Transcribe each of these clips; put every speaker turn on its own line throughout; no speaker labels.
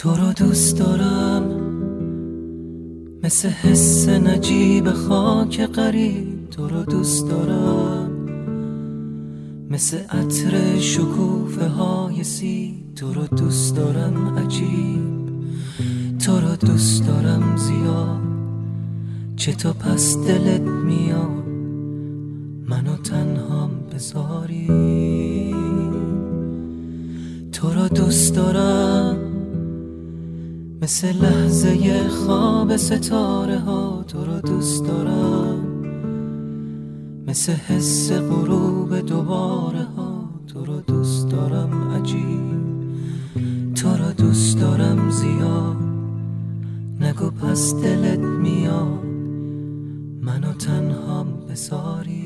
تو رو دوست دارم مثل حس نجیب خاک غریب، تو رو دوست دارم مثل عطر شکوفه های سیب، تو رو دوست دارم عجیب، تو رو دوست دارم زیاد، چه تو پس دلت میاد منو تنهام بذاری. تو رو دوست دارم مثل لحظه خواب ستاره ها، تو رو دوست دارم مثل حس غروب دوباره ها، تو رو دوست دارم عجیب، تو رو دوست دارم زیاد، نگو پس دلت میاد منو تنهام بذاری.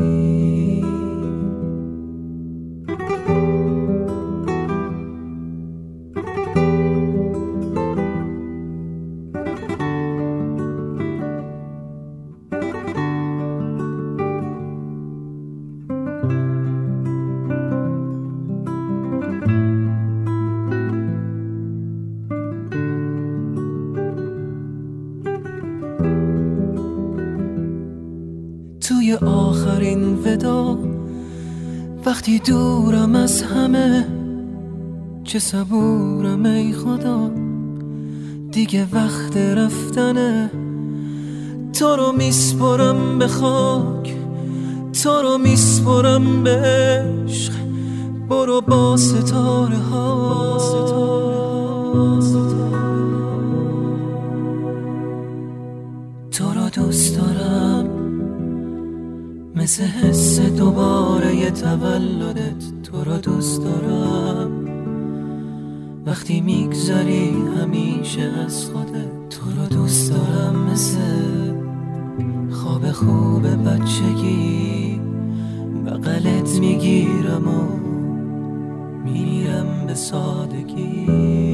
توی آخرین ودا وقتی دورم از همه، چه صبورم ای خدا دیگه وقت رفتنه. تو رو میسپرم به خاک، تو رو میسپرم به عشق، برو با ستاره ها. تو رو دوست دارم مثل حس دوباره تولدت، تو رو دوست دارم وقتی میگذری همیشه از خودت، تو رو دوست دارم مثل خواب خوب بچگی، بغلت میگیرم و میرم به سادگی.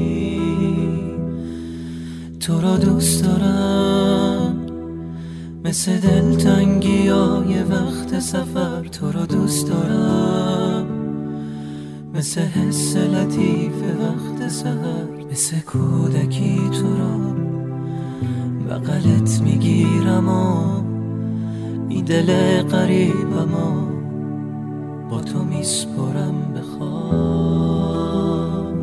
تو رو دوست دارم مثل دلتنگی های وقت سفر، تو رو دوست دارم مثل حس لطیف وقت سحر، مثل کودکی تو رو بغلت میگیرم و این دل غریبم و با تو میسپرم به خاک.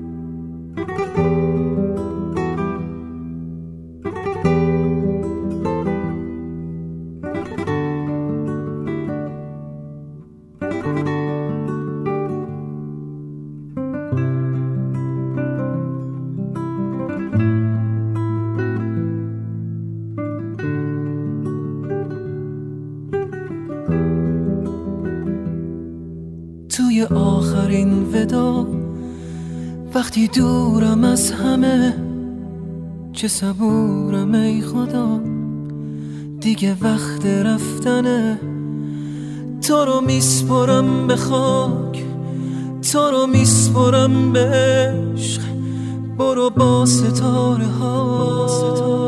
توی آخرین ودا وقتی دورم از همه، چه صبورم ای خدا دیگه وقت رفتنه. تو رو میسپرم به خاک، تو رو میسپرم به عشق، برو با ستاره ها.